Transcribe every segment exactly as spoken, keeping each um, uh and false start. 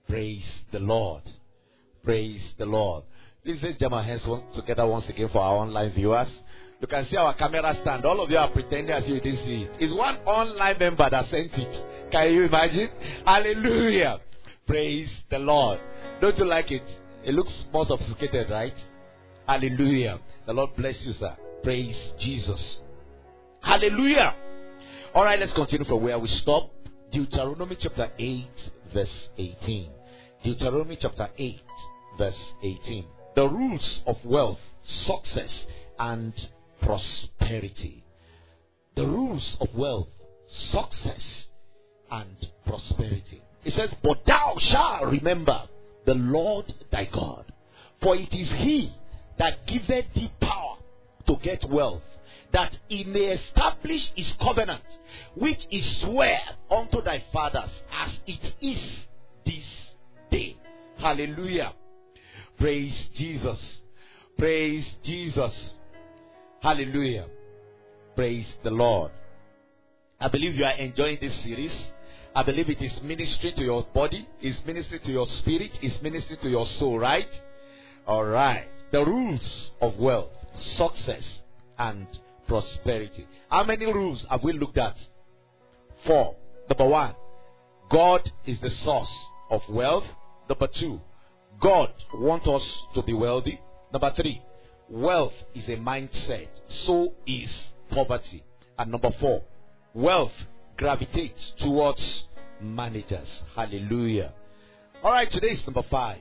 Praise the Lord. Praise the Lord. Please let's jam our hands together once again for our online viewers. You can see our camera stand. All of you are pretending as if you didn't see it. It's one online member that sent it. Can you imagine? Hallelujah. Praise the Lord. Don't you like it? It looks more sophisticated, right? Hallelujah. The Lord bless you, sir. Praise Jesus. Hallelujah. All right, let's continue from where we stopped. Deuteronomy chapter eight, verse eighteen. Deuteronomy chapter eight, verse eighteen. The rules of wealth, success, and prosperity. The rules of wealth, success, and prosperity. It says, but thou shalt remember the Lord thy God, for it is he that giveth thee power to get wealth, that he may establish his covenant, which he sware unto thy fathers, as it is this day. Hallelujah. Praise Jesus. Praise Jesus. Hallelujah. Praise the Lord. I believe you are enjoying this series. I believe it is ministry to your body, it's ministry to your spirit, it's ministry to your soul, right? Alright. The rules of wealth, success, and prosperity. How many rules have we looked at? Four. Number one, God is the source of wealth. Number two, God wants us to be wealthy. Number three, wealth is a mindset. So is poverty. And number four, wealth gravitates towards managers. Hallelujah. Alright, today is number five.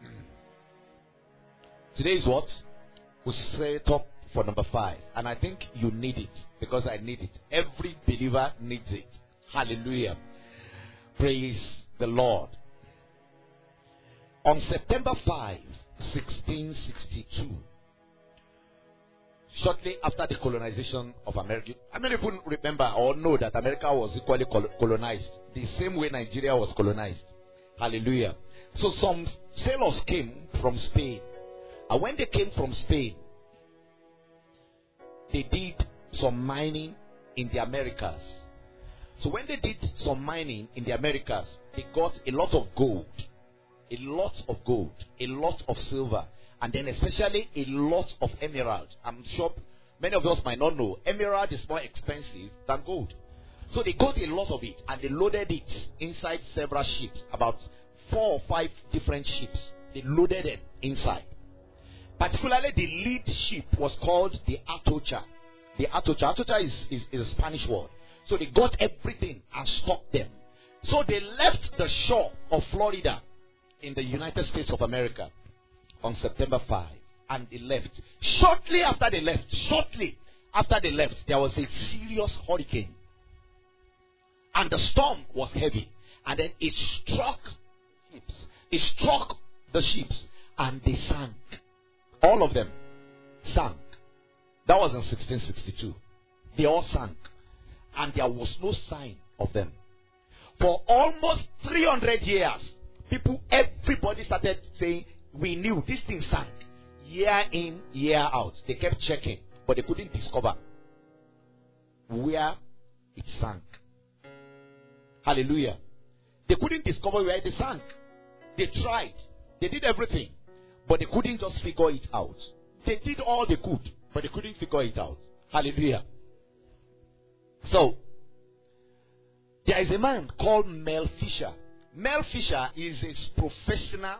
Today is what? We set up for number five. And I think you need it, because I need it. Every believer needs it. Hallelujah. Praise the Lord. On September fifth, sixteen sixty-two, shortly after the colonization of America, how many people remember or know that America was equally colonized the same way Nigeria was colonized? Hallelujah. So some sailors came from Spain, and when they came from Spain, they did some mining in the Americas. So when they did some mining in the Americas, they got a lot of gold, a lot of gold, a lot of silver, and then especially a lot of emerald. I'm sure many of us might not know, emerald is more expensive than gold. So they got a lot of it, and they loaded it inside several ships, about four or five different ships. They loaded it inside. Particularly the lead ship was called the Atocha. The Atocha. Atocha is, is, is a Spanish word. So they got everything and stocked them. So they left the shore of Florida in the United States of America on September fifth. And they left. Shortly after they left, shortly after they left, there was a serious hurricane. And the storm was heavy. And then it struck ships. It struck the ships. And they sank. All of them sank. That was in sixteen sixty-two. They all sank. And there was no sign of them. For almost three hundred years, people, everybody started saying, we knew this thing sank. Year in, year out. They kept checking, but they couldn't discover where it sank. Hallelujah. They couldn't discover where it sank. They tried. They did everything, but they couldn't just figure it out. They did all they could, but they couldn't figure it out. Hallelujah. So, there is a man called Mel Fisher. Mel Fisher is a professional,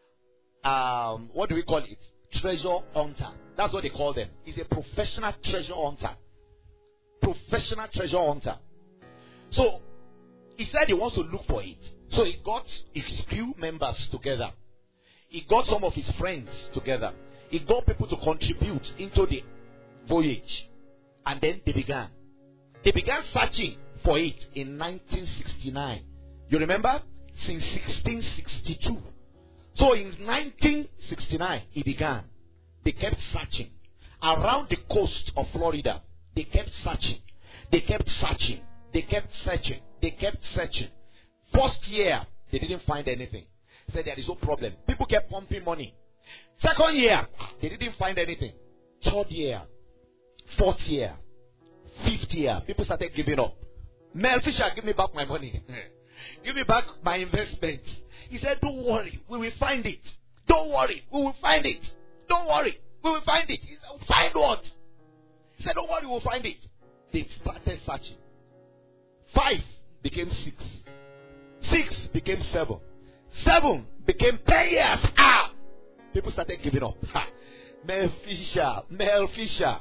um, what do we call it? Treasure hunter. That's what they call them. He's a professional treasure hunter. Professional treasure hunter. So, he said he wants to look for it. So he got his few members together. He got some of his friends together. He got people to contribute into the voyage. And then they began. They began searching for it in nineteen sixty-nine. You remember? Since sixteen sixty-two. So in nineteen sixty-nine, he began. They kept searching. Around the coast of Florida, they kept searching. They kept searching. They kept searching. They kept searching. First year, they didn't find anything. Said there is no problem. People kept pumping money. Second year, they didn't find anything. Third year, fourth year, fifth year, people started giving up. Mel Fisher, give me back my money. Give me back my investment. He said, don't worry, we will find it. Don't worry, we will find it. Don't worry, we will find it. He said, find what? He said, don't worry, we'll find it. They started searching. Five became six. Six became seven. Seven became ten years. Ah! People started giving up. Ha. Mel Fisher, Mel Fisher.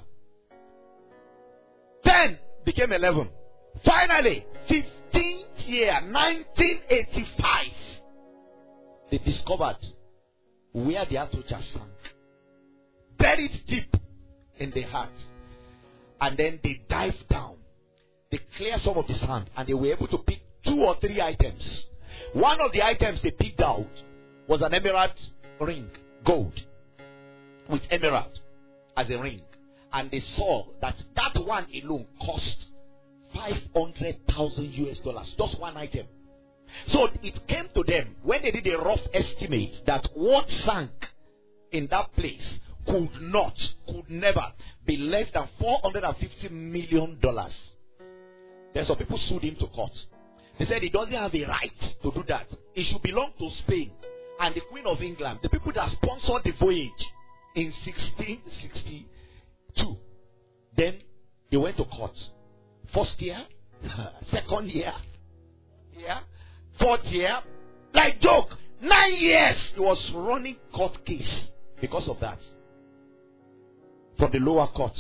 Ten became eleven. Finally, fifteenth year, nineteen eighty-five, they discovered where the Atocha sank. Buried deep in the heart. And then they dived down. They cleared some of the sand and they were able to pick two or three items. One of the items they picked out was an emerald ring, gold, with emerald as a ring. And they saw that that one alone cost five hundred thousand U S dollars. Just one item. So it came to them when they did a rough estimate that what sank in that place could not, could never be less than four hundred fifty million dollars. Then some people sued him to court. They said he doesn't have a right to do that. It should belong to Spain and the Queen of England, the people that sponsored the voyage in sixteen sixty-two. Then they went to court. First year, second year, yeah, fourth year, like joke, nine years he was running court case because of that. From the lower court.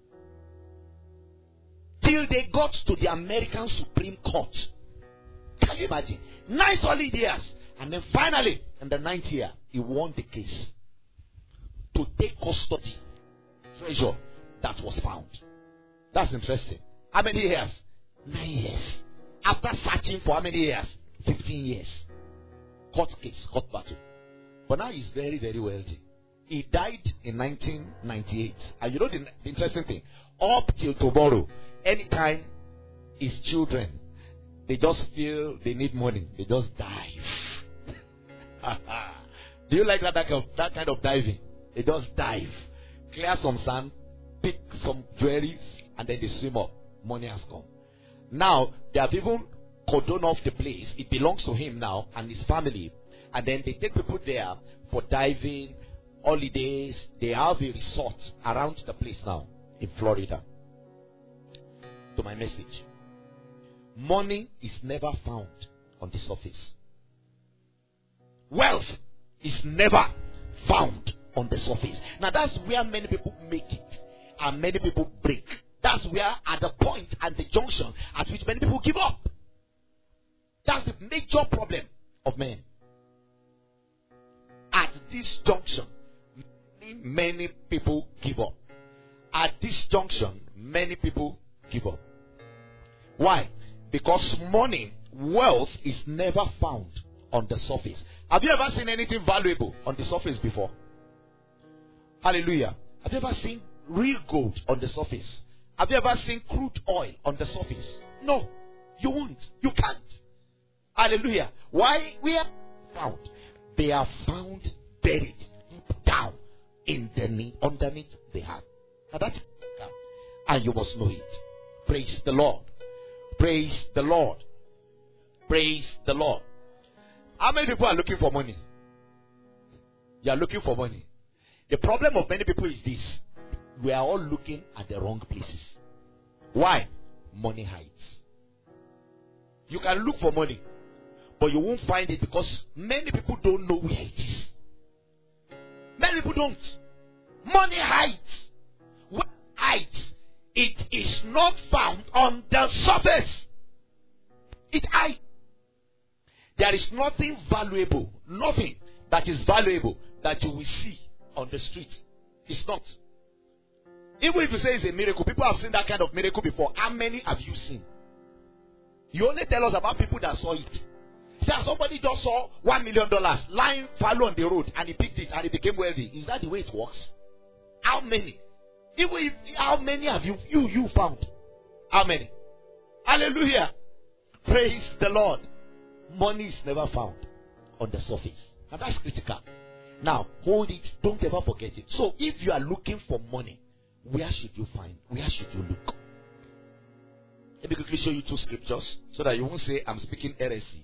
Till they got to the American Supreme Court. Can you imagine? Nine solid years. And then finally, in the ninth year, he won the case. To take custody, treasure that was found. That's interesting. How many years? Nine years. After searching for how many years? Fifteen years. Court case, court battle. But now he's very, very wealthy. He died in nineteen ninety-eight. And you know the, the interesting thing? Up till tomorrow, anytime his children, they just feel they need money, they just dive. Do you like that, that, kind of, that kind of diving? They just dive. Clear some sand, pick some jewelries, and then they swim up. Money has come. Now, they have even cordoned off the place. It belongs to him now and his family. And then they take people there for diving, holidays. They have a resort around the place now in Florida. To my message. Money is never found on the surface. Wealth is never found on the surface. Now that's where many people make it and many people break. That's where at the point and the junction at which many people give up. That's the major problem of men. At this junction, many, many people give up. At this junction, many people give up. Why? Because money, wealth is never found on the surface. Have you ever seen anything valuable on the surface before? Hallelujah. Have you ever seen real gold on the surface? Have you ever seen crude oil on the surface? No. You won't. You can't. Hallelujah. Why? We are found. They are found buried deep down in the need, underneath the heart. Now that's and you must know it. Praise the Lord. Praise the Lord. Praise the Lord. How many people are looking for money? You are looking for money. The problem of many people is this. We are all looking at the wrong places. Why? Money hides. You can look for money, but you won't find it because many people don't know where it is. Many people don't. Money hides. What hides? It is not found on the surface. It hides. There is nothing valuable, nothing that is valuable that you will see on the street. It's not. Even if you say it's a miracle, people have seen that kind of miracle before. How many have you seen? You only tell us about people that saw it. Say somebody just saw one million dollars lying fallow on the road and he picked it and he became wealthy. Is that the way it works? How many? Even if, how many have you you you found? How many? Hallelujah. Praise the Lord. Money is never found on the surface. And that's critical. Now, hold it. Don't ever forget it. So, if you are looking for money, where should you find? Where should you look? Let me quickly show you two scriptures so that you won't say I'm speaking heresy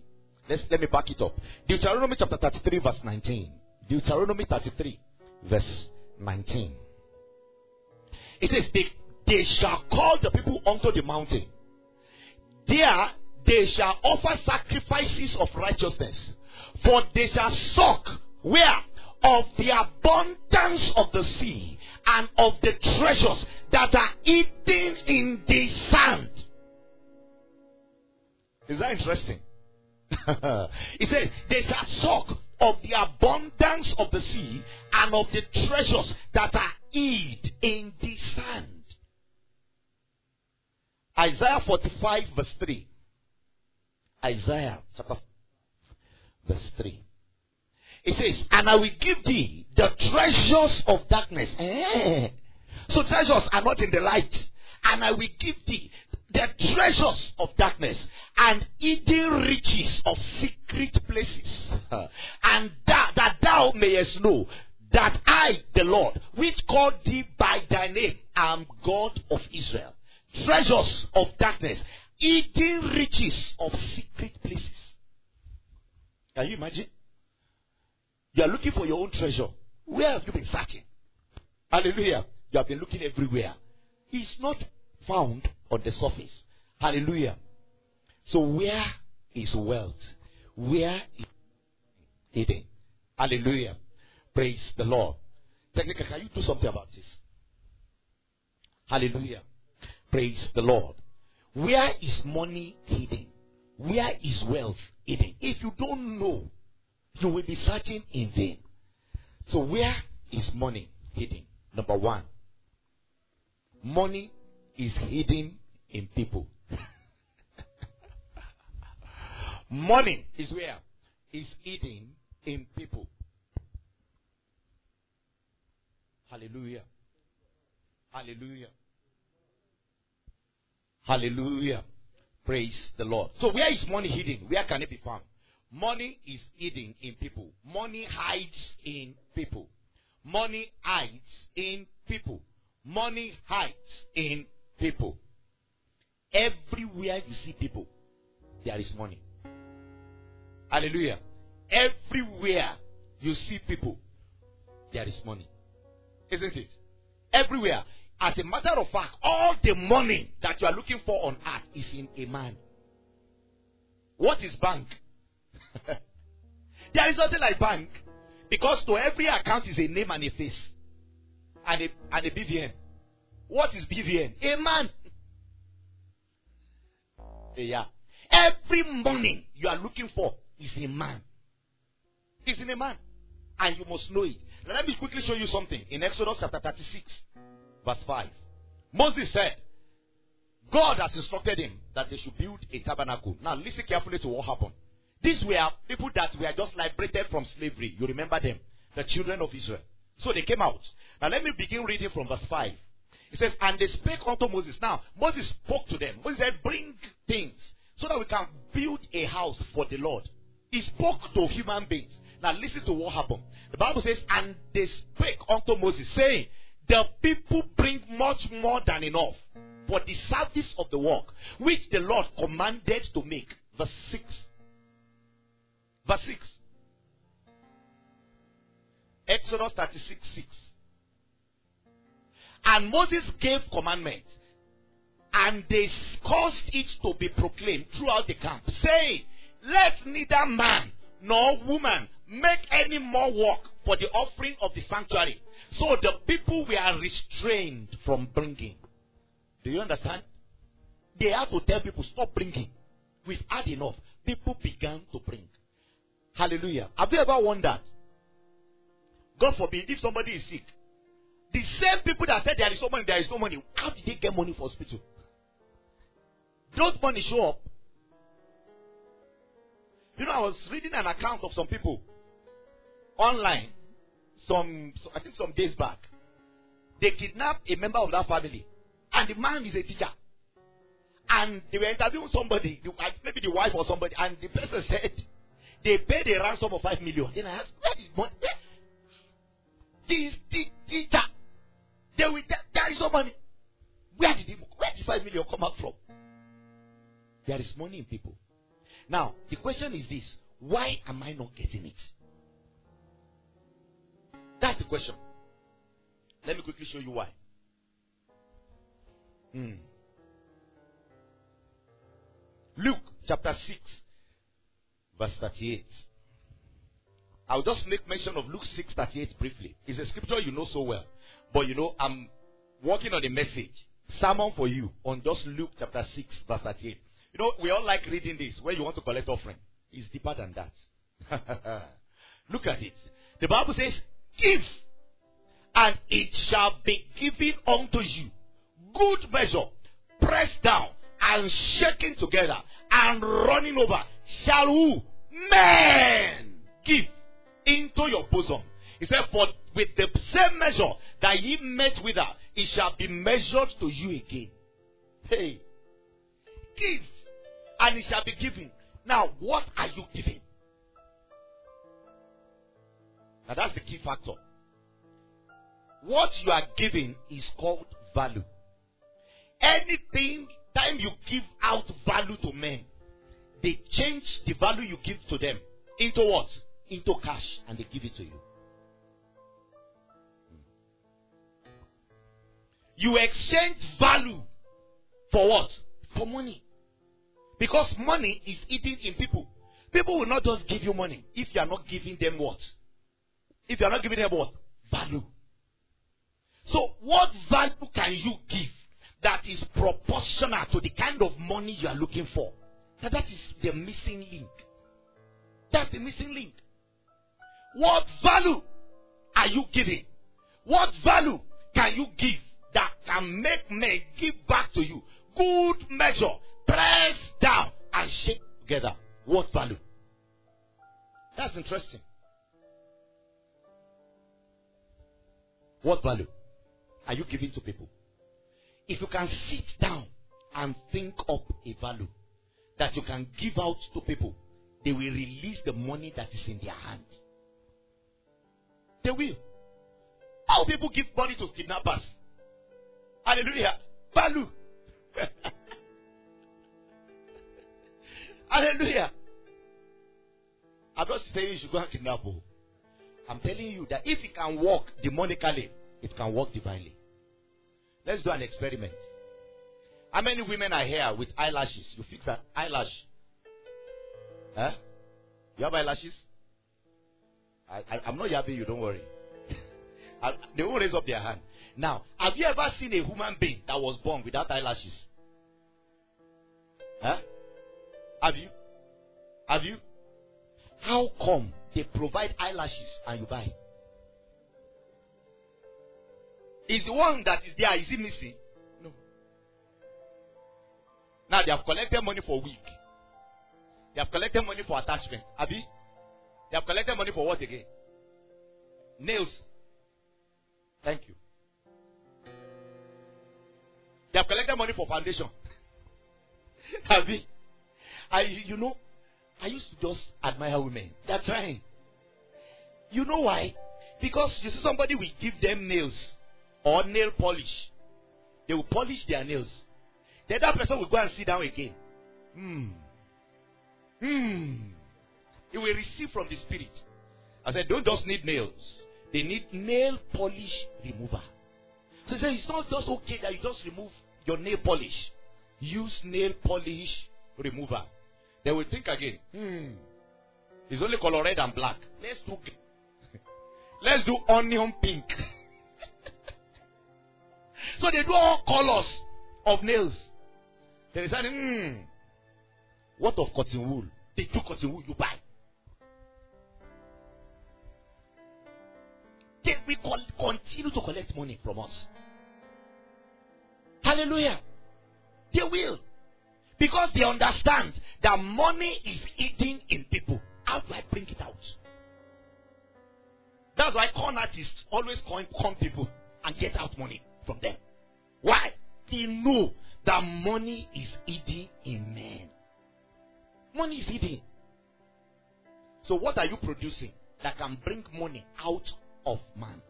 Let's, let me back it up. Deuteronomy chapter thirty-three, verse nineteen. Deuteronomy thirty-three, verse nineteen. It says, they, they shall call the people unto the mountain. There they shall offer sacrifices of righteousness. For they shall suck, where? Of the abundance of the sea, and of the treasures that are hidden in the sand. Is that interesting? It says, they shall suck of the abundance of the sea, and of the treasures that are hid in the sand. Isaiah forty-five, verse three. Isaiah chapter verse three. It says, and I will give thee the treasures of darkness. Eh. So treasures are not in the light. And I will give thee the treasures of darkness, and hidden riches of secret places. And that, that thou mayest know that I, the Lord, which called thee by thy name, am God of Israel. Treasures of darkness, hidden riches of secret places. Can you imagine? You are looking for your own treasure. Where have you been searching? Hallelujah. You have been looking everywhere. It's not found on the surface. Hallelujah. So where is wealth? Where is hidden? Hallelujah. Praise the Lord. Technically, can you do something about this? Hallelujah. Praise the Lord. Where is money hidden? Where is wealth hidden? If you don't know, you will be searching in vain. So where is money hidden? Number one, money is hidden in people. Money is where? Is hidden in people. Hallelujah. Hallelujah. Hallelujah. Praise the Lord. So where is money hidden? Where can it be found? Money is hidden in people. Money hides in people. Money hides in people. Money hides in people. Everywhere you see people, there is money. Hallelujah. Everywhere you see people, there is money. Isn't it? Everywhere. As a matter of fact, all the money that you are looking for on earth is in a man. What is bank? There is nothing like bank. Because to every account is a name and a face. And a, and a B V N. What is B V N? A man. Yeah. Every money you are looking for is a man. It's in a man. And you must know it. Now let me quickly show you something. In Exodus chapter thirty-six, verse five. Moses said, God has instructed him that they should build a tabernacle. Now listen carefully to what happened. These were people that were just liberated from slavery. You remember them? The children of Israel. So they came out. Now let me begin reading from verse five. It says, and they spake unto Moses. Now, Moses spoke to them. Moses said, bring things so that we can build a house for the Lord. He spoke to human beings. Now listen to what happened. The Bible says, and they spake unto Moses, saying, the people bring much more than enough for the service of the work, which the Lord commanded to make. Verse six. Verse six. Exodus thirty-six, six. And Moses gave commandment, and they caused it to be proclaimed throughout the camp, saying, let neither man nor woman make any more work for the offering of the sanctuary. So the people were restrained from bringing. Do you understand? They had to tell people, stop bringing. We've had enough. People began to bring. Hallelujah. Have you ever wondered? God forbid, if somebody is sick, the same people that said there is no money, there is no money, how did they get money for hospital? Don't money show up? You know, I was reading an account of some people online, some, I think some days back. They kidnapped a member of that family, and the man is a teacher. And they were interviewing somebody, maybe the wife or somebody, and the person said they paid a ransom of five million. Then I asked, where is money? Where? This the teacher. They will tell, there is no money. Where did he, where did five million come out from? There is money in people. Now, the question is this: why am I not getting it? That's the question. Let me quickly show you why. Hmm. Luke chapter six, verse thirty-eight. I'll just make mention of Luke six thirty-eight briefly. It's a scripture you know so well. But you know, I'm working on a message, sermon for you, on just Luke chapter six, verse thirty-eight. You know, we all like reading this when you want to collect offering. It's deeper than that. Look at it. The Bible says, give, and it shall be given unto you. Good measure, pressed down, and shaken together, and running over, shall who? Men give into your bosom. He said, for with the same measure that ye met with her, it shall be measured to you again. Hey, give, and it shall be given. Now, what are you giving? Now, that's the key factor. What you are giving is called value. Anything, time you give out value to men, they change the value you give to them into what? Into cash, and they give it to you. You exchange value for what? For money. Because money is eating in people. People will not just give you money if you are not giving them what? If you are not giving them what? Value. So what value can you give that is proportional to the kind of money you are looking for? Now that is the missing link. That's the missing link. What value are you giving? What value can you give that can make men give back to you? Good measure, press down and shake together. What value? That's interesting. What value are you giving to people? If you can sit down and think up a value that you can give out to people, they will release the money that is in their hand. They will. How people give money to kidnappers? Hallelujah. Value. Hallelujah. I'm not saying you should go and kidnap people. I'm telling you that if it can work demonically, it can work divinely. Let's do an experiment. How many women are here with eyelashes? You fix that eyelash. Huh? You have eyelashes? I, I, I'm not yapping you, don't worry. I, they won't raise up their hand. Now, have you ever seen a human being that was born without eyelashes? Huh? Have you? Have you? How come they provide eyelashes and you buy? Is the one that is there, is it missing? No. Now they have collected money for wig. They have collected money for attachment. Have you? They have collected money for what again? Nails. Thank you. They have collected money for foundation. Have you? I, you know, I used to just admire women. They are trying. You know why? Because you see somebody will give them nails or nail polish. They will polish their nails. The other person will go and sit down again. Hmm. Hmm. He will receive from the Spirit. I said, don't just need nails. They need nail polish remover. So he said, it's not just okay that you just remove your nail polish. Use nail polish remover. They will think again. Hmm. It's only color red and black. Let's do Let's do onion pink. So they do all colors of nails. They decide, hmm, what of cotton wool? They do cotton wool, you buy. They will continue to collect money from us. Hallelujah. They will. Because they understand that money is eating in people. How do I bring it out? That's why con artists always con, con people and get out money from them. Why? They know that money is eating in men. Money is eating. So what are you producing that can bring money out of man?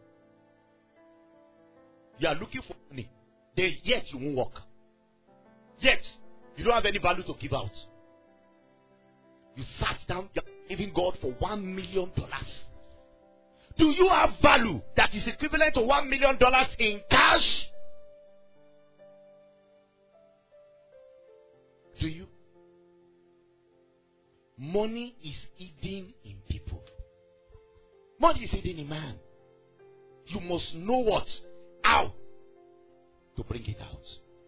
You are looking for money. Then yet you won't work. Yet you don't have any value to give out. You sat down, you're giving God for one million dollars. Do you have value that is equivalent to one million dollars in cash? Do you? Money is hidden in people. Money is hidden in man. You must know what? How to bring it out.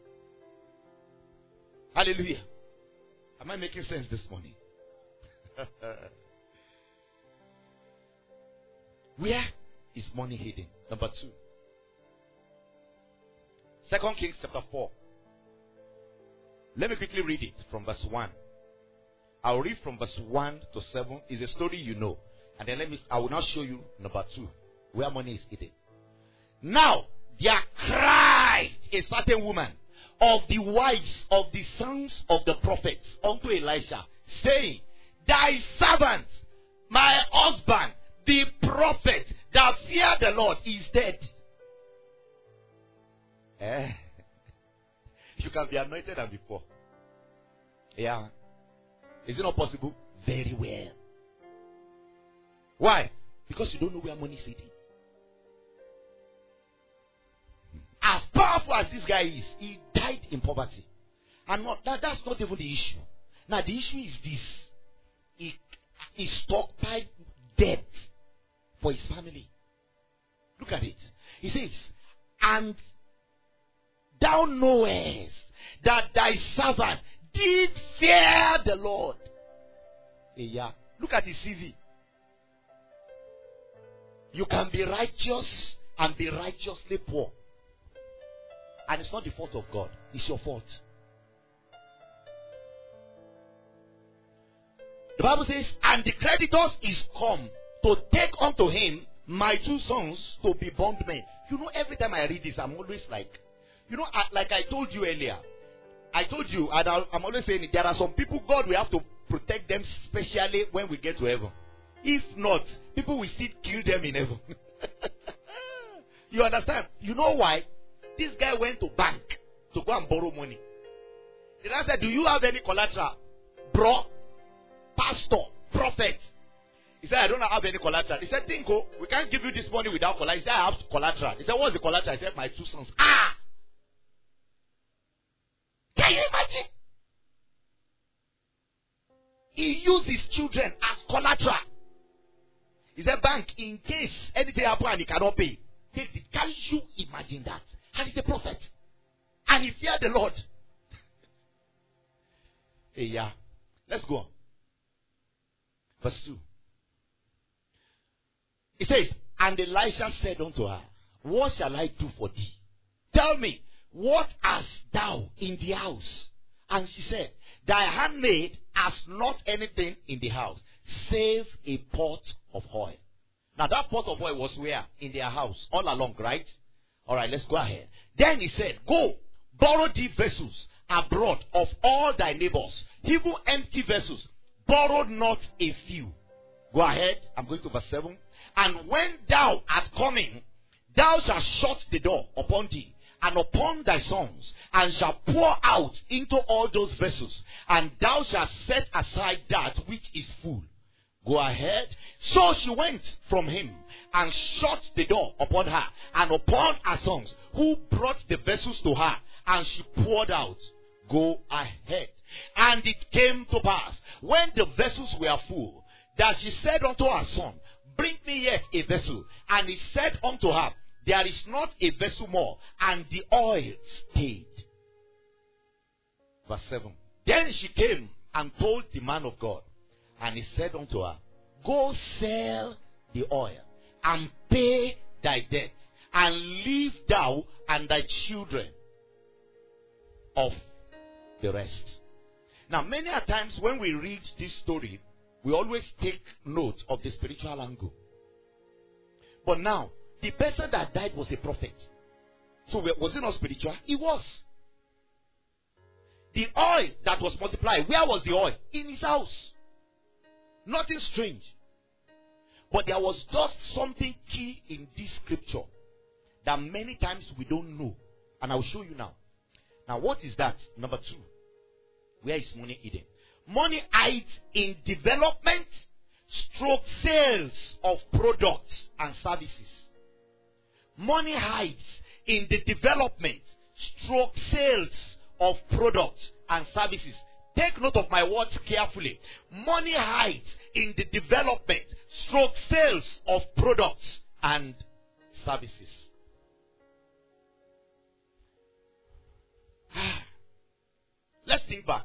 Hallelujah. Am I making sense this morning? Where is money hidden? Number two. Second Kings chapter four. Let me quickly read it from verse one. I'll read from verse one to seven. It's a story you know. And then let me, I will now show you number two, where money is hidden. Now, there cried a certain woman of the wives of the sons of the prophets unto Elisha, saying, Thy servant, my husband, the prophet that feared the Lord, is dead. Eh? You can be anointed and be poor. Yeah. Is it not possible? Very well. Why? Because you don't know where money is hidden. As powerful as this guy is, he died in poverty. And not, that, that's not even the issue. Now the issue is this. He, he stockpiled debt for his family. Look at it. He says, and thou knowest that thy servant did fear the Lord. Yeah. Look at his C V. You can be righteous and be righteously poor. And it's not the fault of God. It's your fault. The Bible says, and the creditors is come to take unto him my two sons to be bondmen. You know, every time I read this, I'm always like, you know, like I told you earlier, I told you, and I'm always saying it, there are some people, God will have to protect them specially when we get to heaven. If not, people will still kill them in heaven. You understand? You know why? This guy went to bank to go and borrow money. The guy said, do you have any collateral? Bro, pastor, prophet. He said, I don't have any collateral. He said, Tinko, we can't give you this money without collateral. He said, I have collateral. He said, what's the collateral? He said, my two sons. Ah! Can you imagine? He used his children as collateral. He said, bank, in case anything happens and he cannot pay, take it. Can you imagine that? And he's a prophet. And he feared the Lord. Hey, yeah. Let's go on. Verse two. It says, and Elisha said unto her, what shall I do for thee? Tell me, what hast thou in the house? And she said, thy handmaid has not anything in the house, save a pot of oil. Now that pot of oil was where? In their house, all along, right? Alright, let's go ahead. Then he said, go, borrow thee vessels abroad of all thy neighbors, even empty vessels. Borrow not a few. Go ahead. I'm going to verse seven. And when thou art coming, thou shalt shut the door upon thee and upon thy sons, and shalt pour out into all those vessels, and thou shalt set aside that which is full. Go ahead. So she went from him and shut the door upon her and upon her sons, who brought the vessels to her, and she poured out. Go ahead. And it came to pass, when the vessels were full, that she said unto her son, bring me yet a vessel. And he said unto her, there is not a vessel more. And the oil stayed. Verse seven. Then she came and told the man of God. And he said unto her, go sell the oil and pay thy debt, and leave thou and thy children of the rest. Now, many a times when we read this story, we always take note of the spiritual angle. But now, the person that died was a prophet. So was it not spiritual? It was. The oil that was multiplied, where was the oil? In his house. Nothing strange. But there was just something key in this scripture that many times we don't know. And I will show you now. Now, what is that? Number two. Where is money hidden? Money hides in development, stroke sales of products and services. Money hides in the development, stroke sales of products and services. Take note of my words carefully. Money hides in the development, stroke sales of products and services. Let's think back.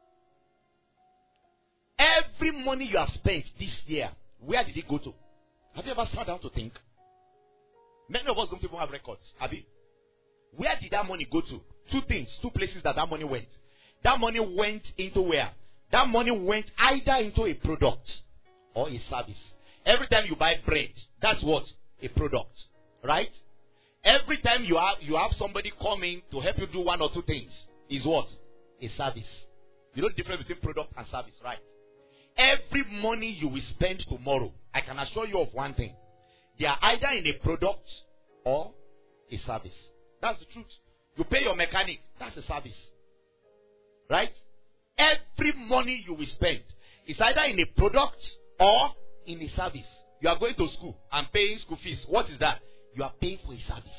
Every money you have spent this year, where did it go to? Have you ever sat down to think? Many of us don't even have records. Have you? Where did that money go to? Two things, two places that that money went. That money went into where? That money went either into a product or a service. Every time you buy bread, that's what? A product. Right? Every time you have you have somebody coming to help you do one or two things, is what? A service. You know the difference between product and service, right? Every money you will spend tomorrow, I can assure you of one thing. They are either in a product or a service. That's the truth. You pay your mechanic, that's a service. Right? Every money you will spend is either in a product or in a service. You are going to school and paying school fees. What is that? You are paying for a service.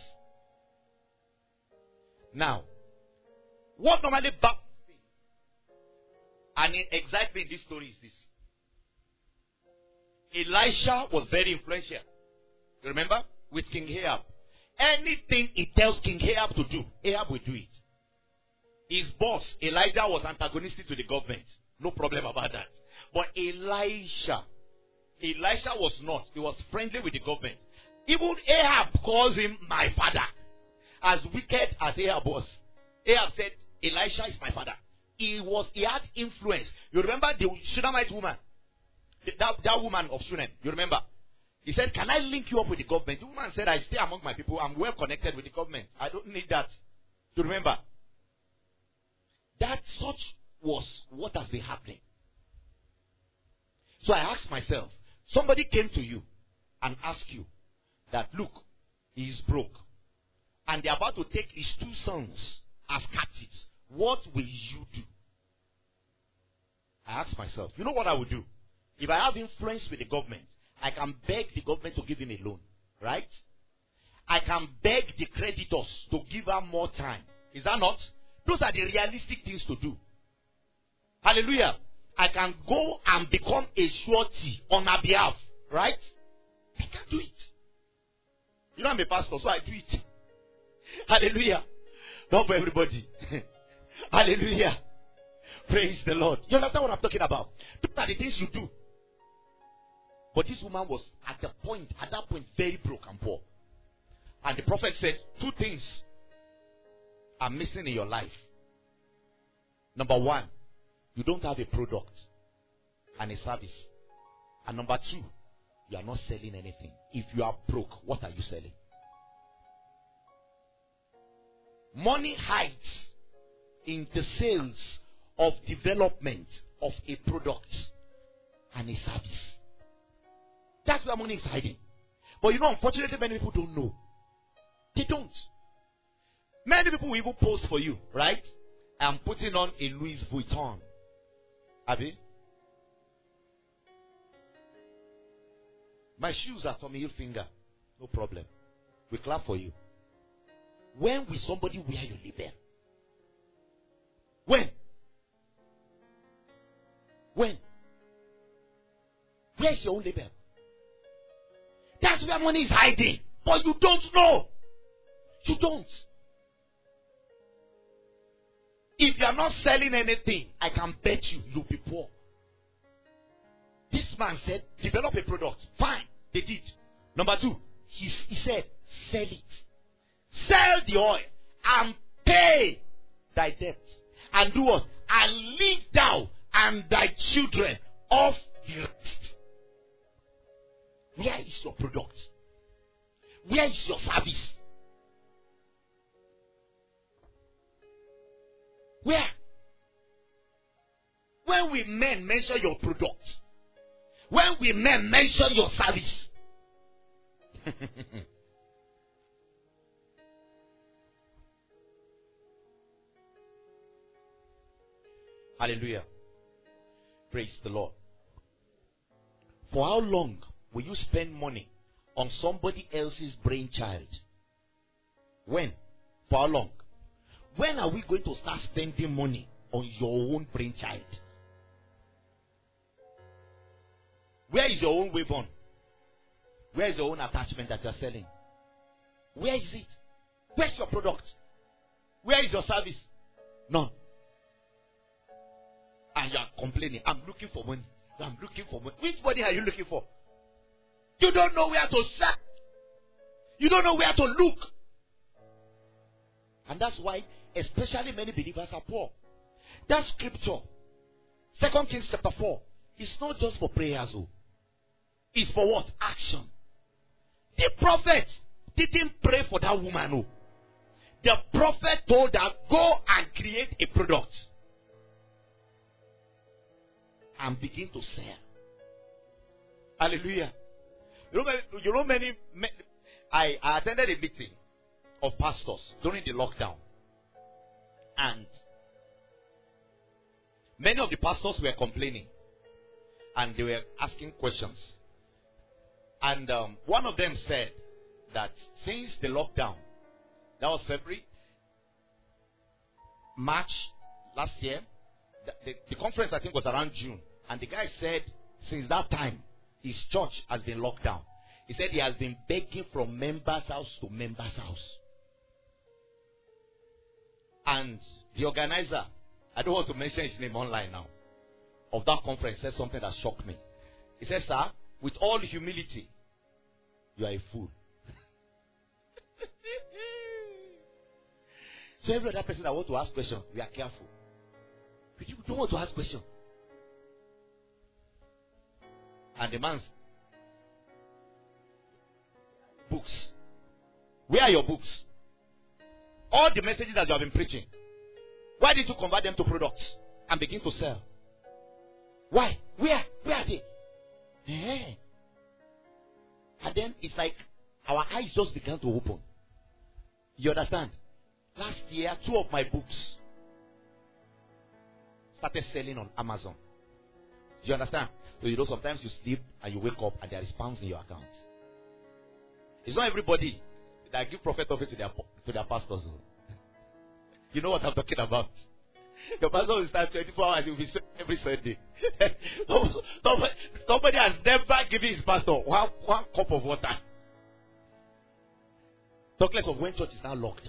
Now, what normally back and exactly in this story is this. Elisha was very influential. You remember? With King Ahab. Anything he tells King Ahab to do, Ahab will do it. His boss, Elijah, was antagonistic to the government. No problem about that. But Elisha, Elisha was not. He was friendly with the government. Even Ahab calls him my father. As wicked as Ahab was, Ahab said, Elisha is my father. He was, he had influence. You remember the Shunammite woman? That, that woman of Shunem, you remember? He said, can I link you up with the government? The woman said, I stay among my people. I'm well connected with the government. I don't need that. You remember? That such was what has been happening. So I asked myself, somebody came to you and asked you that, look, he is broke. And they're about to take his two sons as captives. What will you do? I asked myself, you know what I would do? If I have influence with the government, I can beg the government to give him a loan. Right? I can beg the creditors to give her more time. Is that not? Those are the realistic things to do. Hallelujah. I can go and become a surety on her behalf. Right? I can do it. You know I'm a pastor, so I do it. Hallelujah. Not for everybody. Hallelujah. Praise the Lord. You understand what I'm talking about? Those are the things you do. But this woman was at the point, at that point, very broke and poor. And the prophet said, two things are missing in your life. Number one, you don't have a product and a service. And number two, you are not selling anything. If you are broke, what are you selling? Money hides in the sales of development of a product and a service. That's where money is hiding. But you know, unfortunately, many people don't know. They don't. Many people will even post for you, right? I'm putting on a Louis Vuitton. Abi? My shoes are Tommy Hilfiger. No problem. We clap for you. When will somebody wear your label? When? When? Where's your own label? That's where money is hiding. But you don't know. You don't. If you are not selling anything, I can bet you, you'll be poor. This man said, develop a product. Fine. They did. Number two, he, he said, sell it. Sell the oil and pay thy debt. And do what? And live thou and thy children off the rest. Where is your product? Where is your service? Where? When we men mention your product, when we men mention your service, hallelujah. Praise the Lord. For how long will you spend money on somebody else's brainchild? When? For how long? When are we going to start spending money on your own brainchild? Where is your own weapon? Where is your own attachment that you are selling? Where is it? Where's your product? Where is your service? None. And you are complaining, I'm looking for money. I'm looking for money. Which money are you looking for? You don't know where to search. You don't know where to look. And that's why especially many believers are poor. That scripture, Second Kings chapter four, is not just for prayers. Oh. It's for what? Action. The prophet didn't pray for that woman. Oh. The prophet told her, go and create a product and begin to sell. Hallelujah. You know, you know many, many I, I attended a meeting of pastors during the lockdown. And many of the pastors were complaining. And they were asking questions. And um, one of them said that since the lockdown, that was February, March last year, the, the, the conference I think was around June. And the guy said since that time, his church has been locked down. He said he has been begging from members' house to members' house. And the organizer, I don't want to mention his name online now, of that conference said something that shocked me. He said, sir, with all humility, you are a fool. So every other person that wants to ask questions, we are careful. You don't want to ask questions. And the man's books. Where are your books? All the messages that you have been preaching. Why did you convert them to products and begin to sell? Why? Where? Where are they? Yeah. And then it's like our eyes just began to open. You understand? Last year, two of my books started selling on Amazon. Do you understand? So you know sometimes you sleep and you wake up and there is pounds in your account. It's not everybody that give prophet office to their to their pastors. You know what I'm talking about. Your pastor will start twenty-four hours, he will be every Sunday. somebody, somebody has never given his pastor one, one cup of water. Talk less of when church is now locked.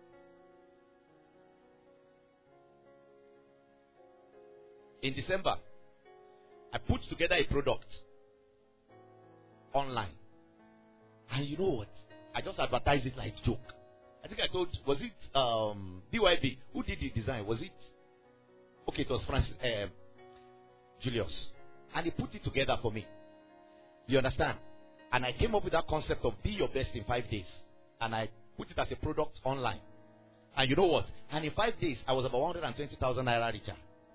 In December, I put together a product online. And you know what? I just advertised it like joke. I think I told, was it um, B Y B? Who did the design? Was it? Okay, it was Francis, uh, Julius. And he put it together for me. You understand? And I came up with that concept of be your best in five days. And I put it as a product online. And you know what? And in five days, I was about one hundred twenty thousand naira richer.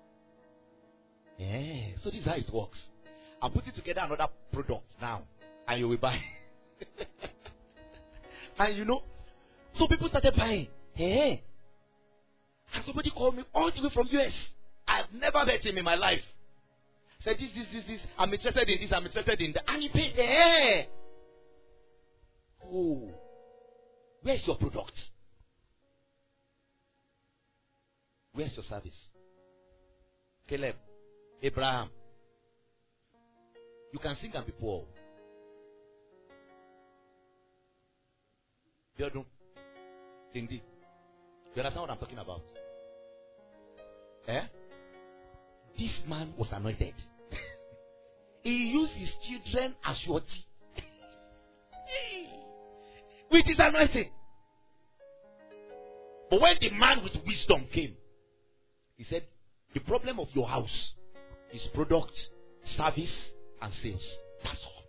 Yeah, so this is how it works. I'm putting together another product now, and you will buy. And you know, so people started buying. Hey, and somebody called me all the way from U S. I've never met him in my life. Said this, this, this, this. I'm interested in this. I'm interested in that. And he paid. Hey, oh, where's your product? Where's your service? Caleb. Abraham, you can sing and be poor. You don't. Indeed. You understand what I'm talking about? Eh? This man was anointed. He used his children as surety. With his anointing. But when the man with wisdom came, he said, the problem of your house is product, service, and sales. That's all.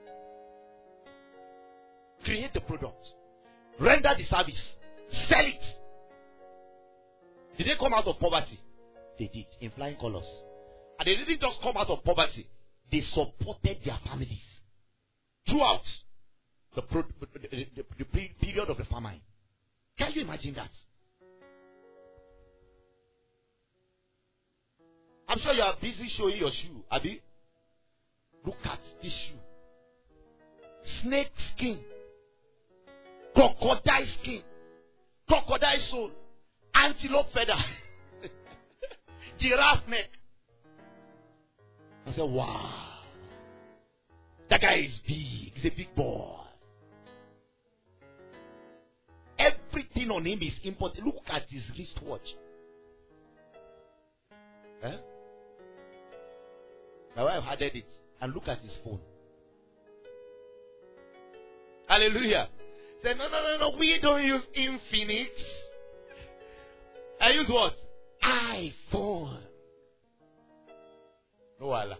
Create the product. Render the service. Sell it. Did they come out of poverty? They did, in flying colors. And they didn't just come out of poverty. They supported their families throughout the, pro- the, the, the, the period of the famine. Can you imagine that? I'm sure you are busy showing your shoe. Abi, look at this shoe. Snake skin, crocodile skin, crocodile sole, antelope feather, giraffe neck. I said, wow, that guy is big. He's a big boy. Everything on him is important. Look at his wristwatch. Eh? My wife added it. And look at his phone. Hallelujah. Say, no, no, no, no. We don't use Infinix. I use what? iPhone. No, Allah.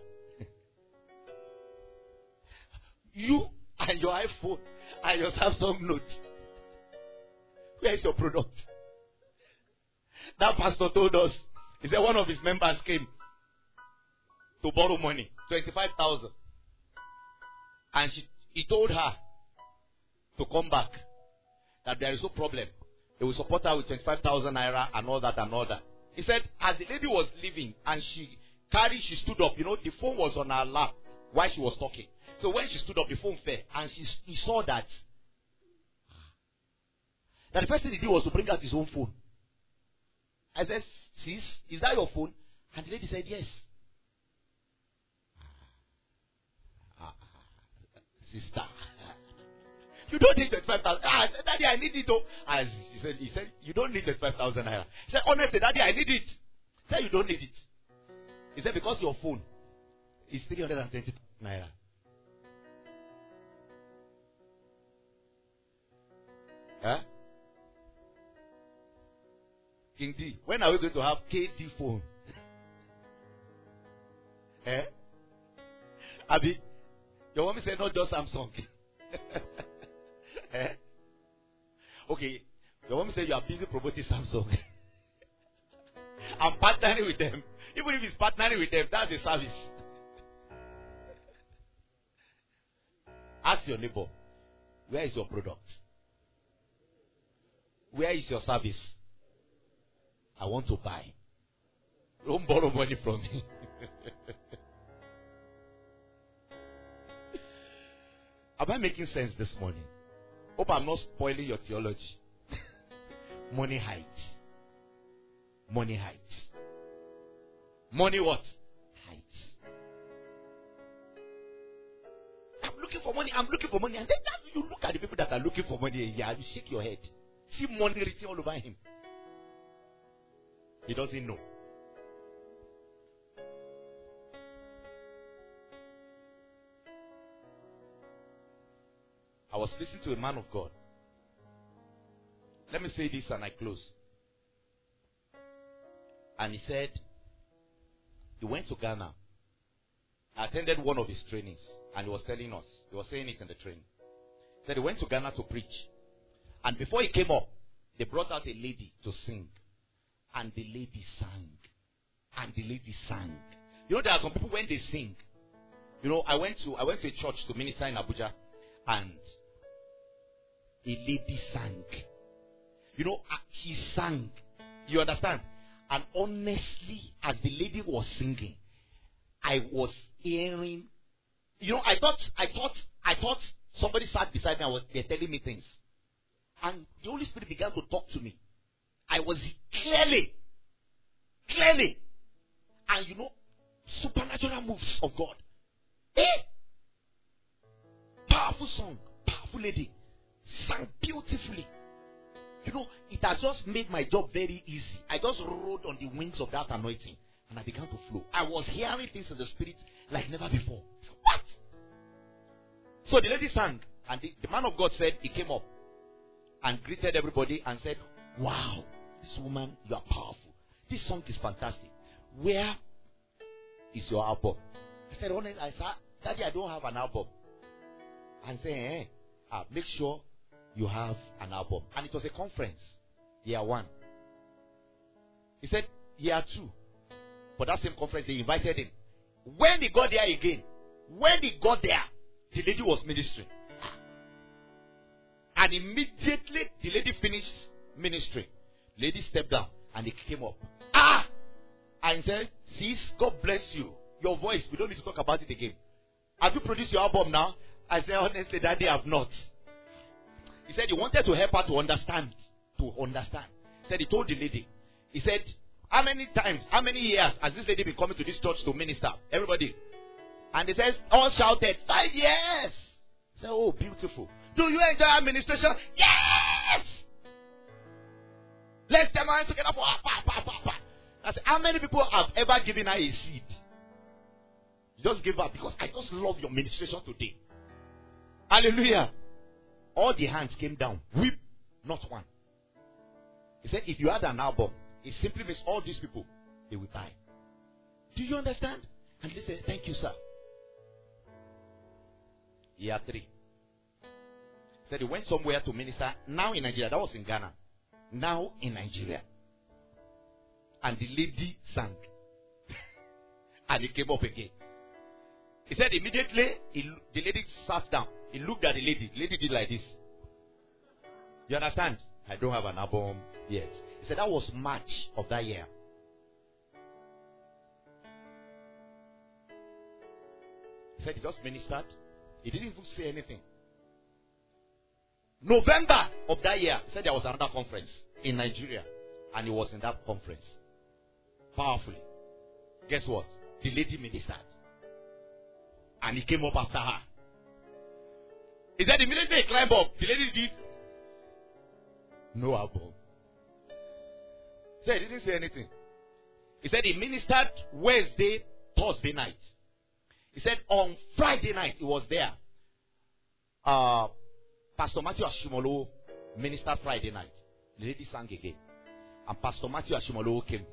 You and your iPhone and your Samsung Note. Where is your product? That pastor told us. He said one of his members came to borrow money, twenty-five thousand, and she, he told her to come back. That there is no problem. They will support her with twenty-five thousand naira and all that and all that. He said, as the lady was leaving and she carried, she stood up. You know, the phone was on her lap while she was talking. So when she stood up, the phone fell, and she he saw that. That the first thing he did was to bring out his own phone. I said, sis, is that your phone? And the lady said, yes. Ah, sister, you don't need twenty-five thousand. Ah, Daddy, I need it. Oh. As he said, he said, you don't need twenty-five thousand naira. He said, honestly, Daddy, I need it. He said, you don't need it. He said, because your phone is three hundred twenty naira. Huh? King D, when are we going to have K D phone? Eh? Abi, your woman said not just Samsung. Eh? Okay, your woman said you are busy promoting Samsung. I'm partnering with them. Even if it's partnering with them, that's a service. Ask your neighbor, where is your product? Where is your service? I want to buy. Don't borrow money from me. Am I making sense this morning? Hope I'm not spoiling your theology. Money hides. Money hides. Money what? Hides. I'm looking for money. I'm looking for money. And then you look at the people that are looking for money. Yeah, you shake your head. See money written all over him. He doesn't know. I was listening to a man of God. Let me say this and I close. And he said, he went to Ghana. I attended one of his trainings. And he was telling us, he was saying it in the training. He said he went to Ghana to preach. And before he came up, they brought out a lady to sing. And the lady sang. And the lady sang. You know, there are some people when they sing. You know, I went to I went to a church to minister in Abuja. And a lady sang. You know, she sang. You understand? And honestly, as the lady was singing, I was hearing. You know, I thought, I thought, I thought somebody sat beside me and was they're telling me things. And the Holy Spirit began to talk to me. I was clearly, clearly, and you know, supernatural moves of God. Eh? Powerful song, powerful lady, sang beautifully. You know, it has just made my job very easy. I just rode on the wings of that anointing, and I began to flow. I was hearing things in the spirit like never before. What? So the lady sang, and the, the man of God said, he came up and greeted everybody and said, wow, this woman, you are powerful. This song is fantastic. Where is your album? I said, honestly, I said, Daddy, I don't have an album. And said, eh, ah, make sure you have an album. And it was a conference, year one. He said, year two. For that same conference, they invited him. When he got there again, when he got there, the lady was ministering. And immediately, the lady finished ministry. Lady stepped down and he came up. Ah! And he said, sis, God bless you. Your voice, we don't need to talk about it again. Have you produced your album now? I said, honestly, Daddy, I have not. He said he wanted to help her to understand. To understand. He said he told the lady. He said, how many times, how many years has this lady been coming to this church to minister? Everybody. And they said, all shouted, five years. He said, oh, beautiful. Do you enjoy administration? Yes! Let's them hands together for pa, pa, pa, pa. I said, how many people have ever given her a seed? Just give up because I just love your ministration today. Hallelujah. All the hands came down. Weep, not one. He said, if you had an album, it simply means all these people, they will buy. Do you understand? And they said, thank you, sir. Year three. He said he went somewhere to minister. Now in Nigeria. That was in Ghana. Now in Nigeria. And the lady sang. And he came up again. He said immediately, he, the lady sat down. He looked at the lady. The lady did like this. You understand? I don't have an album yet. He said that was March of that year. He said he just ministered. He didn't even say anything. November of that year, he said there was another conference in Nigeria. And he was in that conference. Powerfully. Guess what? The lady ministered. And he came up after her. He said immediately he climbed up. The lady did no album. He said he didn't say anything. He said he ministered Wednesday, Thursday night. He said on Friday night he was there. Uh, Pastor Matthew Ashimolo ministered Friday night. The lady sang again. And Pastor Matthew Ashimolo came.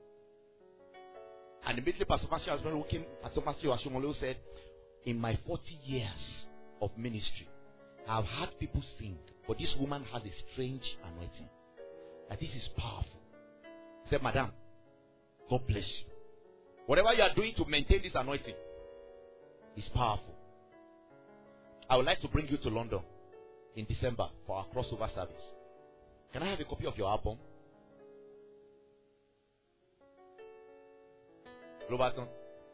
And immediately Pastor Matthew Ashimolo came. Pastor Matthew Ashimolo said, in my forty years of ministry, I've had people sing, but this woman has a strange anointing. That this is powerful. He said, Madam, God bless you. Whatever you are doing to maintain this anointing is powerful. I would like to bring you to London in December for our crossover service. Can I have a copy of your album? Roberton.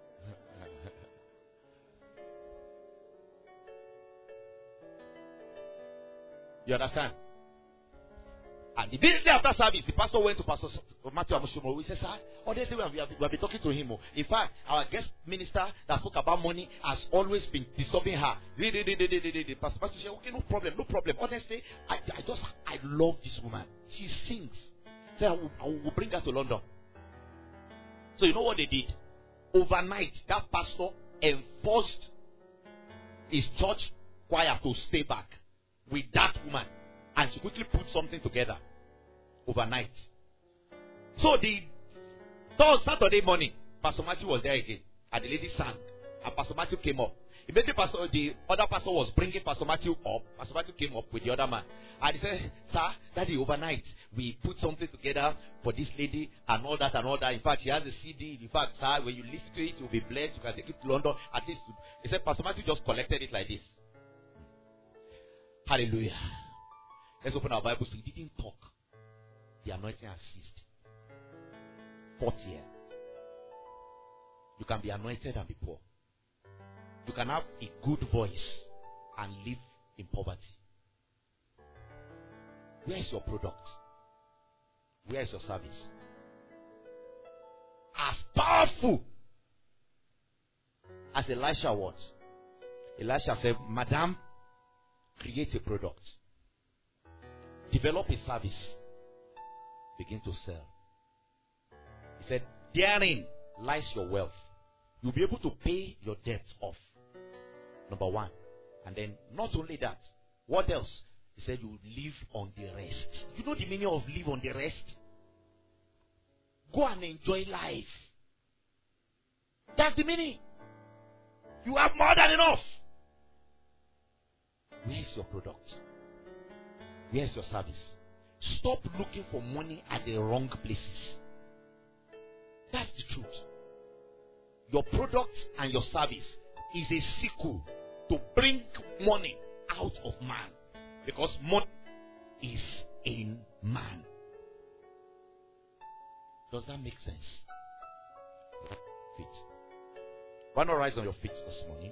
You understand? And immediately after service, the pastor went to Pastor Matthew Amushumo. He said, sir, honestly, we have, we, have, we have been talking to him. In fact, our guest minister that spoke about money has always been disturbing her. Pastor Matthew said, okay, no problem, no problem. Honestly, I, I just, I love this woman. She sings. So I will, I will bring her to London. So you know what they did? Overnight, that pastor enforced his church choir to stay back with that woman. And she quickly put something together overnight. So the third Saturday morning, Pastor Matthew was there again. And the lady sang. And Pastor Matthew came up. Immediately pastor, the other pastor was bringing Pastor Matthew up. Pastor Matthew came up with the other man. And he said, sir, daddy, overnight, we put something together for this lady and all that and all that. In fact, she has a C D. In fact, sir, when you listen to it, you'll be blessed. You can take it to London. At least, he said, Pastor Matthew just collected it like this. Hallelujah. Let's open our Bibles. He didn't talk. The anointing has ceased. Fourth year. You can be anointed and be poor. You can have a good voice and live in poverty. Where is your product? Where is your service? As powerful as Elisha was, Elisha said, Madam, create a product. Develop a service. Begin to sell. He said, therein lies your wealth. You'll be able to pay your debts off. Number one. And then not only that, what else? He said you live on the rest. You know the meaning of live on the rest? Go and enjoy life. That's the meaning. You have more than enough. Where is your product? Where is your service? Stop looking for money at the wrong places. That's the truth. Your product and your service is a sequel to bring money out of man. Because money is in man. Does that make sense? feet. Why not rise on your feet this morning?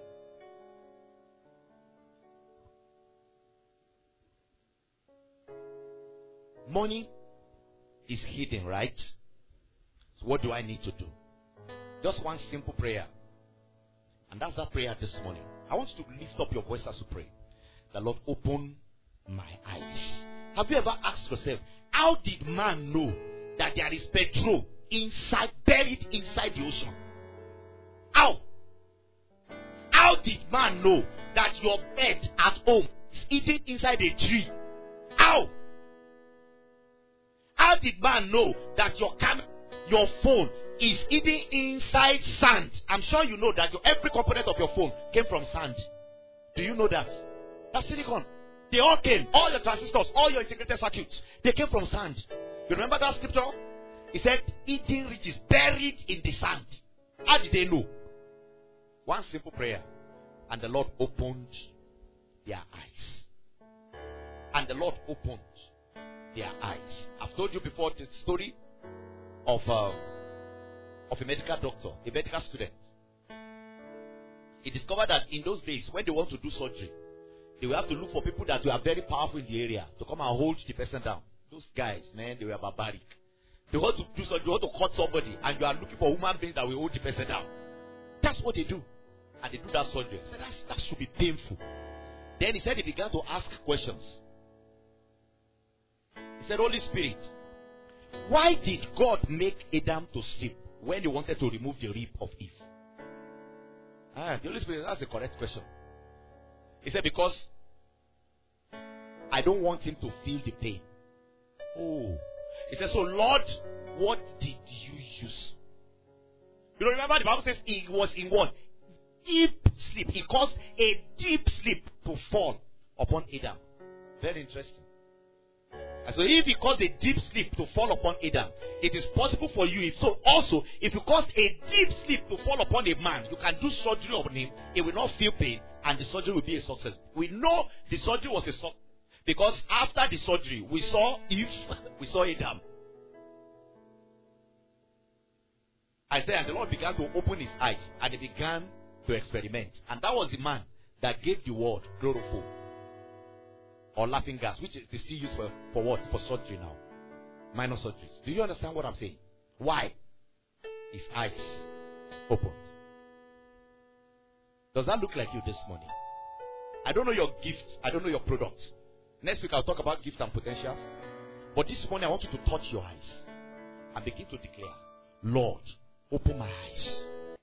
Money is hidden, right? So what do I need to do? Just one simple prayer. And that's that prayer this morning. I want you to lift up your voice as you pray. The Lord, open my eyes. Have you ever asked yourself, how did man know that there is petrol inside, buried inside the ocean? How? How did man know that your bed at home is eating inside a tree? How? How did man know that your camera, your phone is eating inside sand? I'm sure you know that your, every component of your phone came from sand. Do you know that? That's silicon. They all came. All your transistors, all your integrated circuits, they came from sand. You remember that scripture? He said, eating riches buried in the sand. How did they know? One simple prayer. And the Lord opened their eyes. And the Lord opened their eyes. I've told you before the story of, uh, of a medical doctor, a medical student. He discovered that in those days, when they want to do surgery, they will have to look for people that were very powerful in the area to come and hold the person down. Those guys, man, they were barbaric. They want to do something, they want to cut somebody, and you are looking for human beings that will hold the person down. That's what they do. And they do that surgery. He said, That's, that should be painful. Then he said he began to ask questions. He said, Holy Spirit, why did God make Adam to sleep when he wanted to remove the rib of Eve? Ah, the Holy Spirit, that's the correct question. He said, because I don't want him to feel the pain. Oh. He said, so Lord, what did you use? You know, remember the Bible says he was in what? Deep sleep. He caused a deep sleep to fall upon Adam. Very interesting. And so if he caused a deep sleep to fall upon Adam, it is possible for you. If so, also, if you cause a deep sleep to fall upon a man, you can do surgery on him. He will not feel pain, and the surgery will be a success. We know the surgery was a success because after the surgery, we saw Eve, we saw Adam. I said, and the Lord began to open his eyes, and he began to experiment. And that was the man that gave the word chloroform or laughing gas, which is they still use for, for what? For surgery now. Minor surgeries. Do you understand what I'm saying? Why? His eyes opened. Does that look like you this morning? I don't know your gifts. I don't know your products. Next week I'll talk about gifts and potentials. But this morning I want you to touch your eyes and begin to declare, Lord, open my eyes.